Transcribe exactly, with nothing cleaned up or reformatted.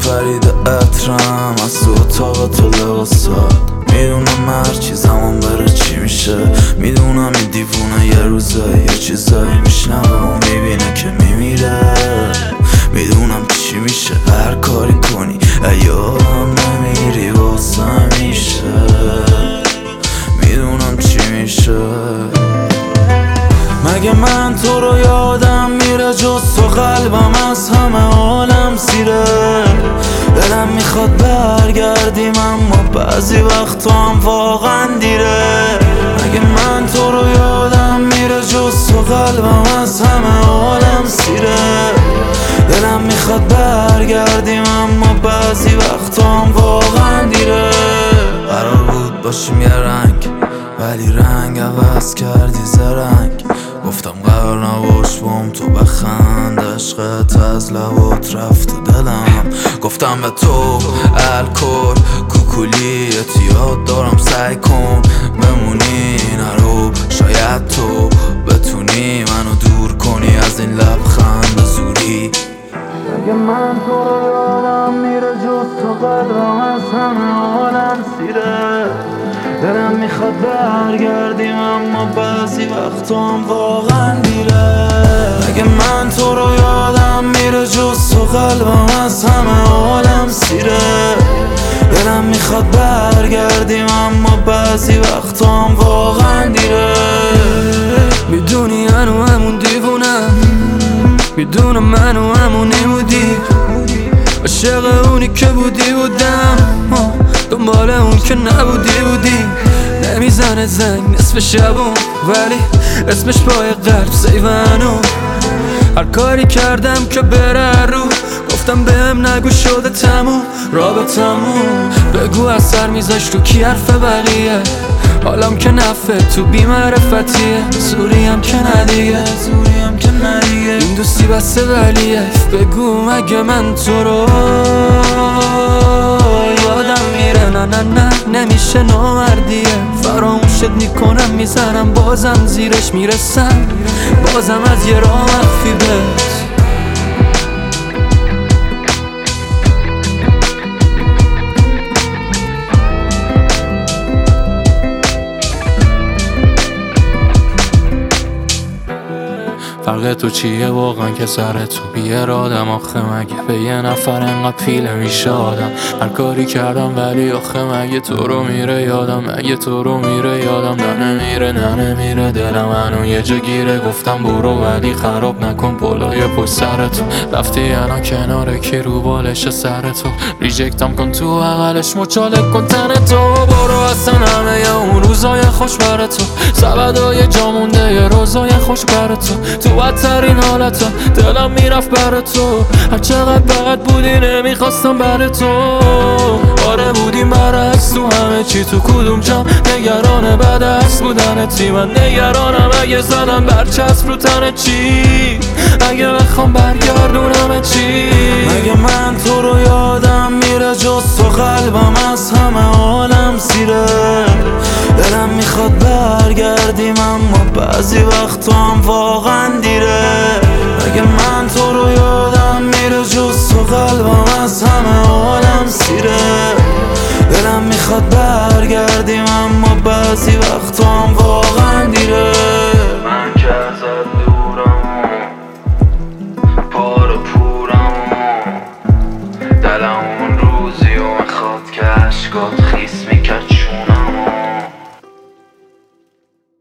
خرید عطرم از تو اتاق تو لباسات. میدونم هر چی زمان بره چی میشه، میدونم این دیوونه یه روزه یه چیزایی میشنوه و میبینه که میمیره. میدونم چی میشه هر کاری کنی یادم نمیری واسه میشه. میدونم چی میشه. مگه من تو رو یادم میره جز تو قلبم از همه عالم سیره. دلم میخواد برگردیم اما بعضی وقت تو هم واقعا دیره. مگه من تو رو یادم میره جز تو قلبم از همه عالم سیره. دلم میخواد برگردیم اما بعضی وقت تو هم واقعا دیره. قرار بود باشیم یه رنگ ولی رنگ عوض کردی زرنگ. گفتم قرار نباش بام تو بخند، عشقت از لبات رفت دلم. گفتم به تو الکل کوکولی اتیاد دارم سعی کن بمونی نرو، شاید تو بتونی منو دور کنی از این لبخند زوری. اگه من تو رو یادم میره جز تو قلبم از همه عالم سیره. دلم میخواد برگردیم اما بعضی وقت هم واقعا دیره. اگه من تو رو یادم میره جز تو قلبم از همه عالم سیره. دلم میخواد برگردیم اما بعضی وقت هم واقعا دیره. میدونی هنو همون دیوونم، میدونم منو همونی بودی، عاشق اونی که بودی بودم، دنبال اون که نبودی بودی. نمیزنه زنگ نصف شبون ولی اسمش پای قلب سیوانو. هر کاری کردم که بره رو، گفتم بهم نگو شده تموم رابطمون. بگو اثر میذاش تو کی حرف بقیه، حالم که نفه تو بی‌معرفتیه. زوریم که ندیگه زوریم که ندیگه این دوستی بسته ولیه. بگو مگه من تو رو یادم میره؟ نه نه نه نمیشه نامردیه. فراموشت میکنم میزنم بازم زیرش میرسم، بازم از یه راه مخفی بهت. فرق تو چیه واقعا که سر تو بیار آدم؟ آخه مگه به یه نفر انقدر پیله میشه آدم؟ هر کاری کردم ولی آخه مگه تو رو میره یادم؟ مگه تو رو میره یادم؟ نه نمیره نه نمیره دلم هنو یه جا گیره. گفتم برو ولی خراب نکن پلای پشت سر تو. رفتی انا کناره که رو بالش سر تو. ریجکتم کن تو بغلش مچالک کن تن تو. برو اصلا همه اون روزای خوش بر تو، سبدای جا مونده یه روزای خوش بر تو. تو بدترین حالتا دلم میرفت بر تو، هر چقدر بد بودی نمیخواستم بر تو. آره بودیم برعکس تو همه چی، تو کدوم جمع نگران بدست بودنتی. من نگرانم اگه زدم برچسب رو تن چی، اگه بخوام برگردونم چی. مگه من تو رو یادم میره جز تو قلبم از همه عالم سیره. دلم میخواد برگردیم اما بعضی وقت تو هم واقعا دیره. اگه من تو رو یادم میره جز تو قلبم از همه عالم سیره. دلم میخواد برگردیم اما بعضی وقت تو هم واقعا دیره. من که ازت دورم پار پورم، دلم اون روزی و میخواد که عشقات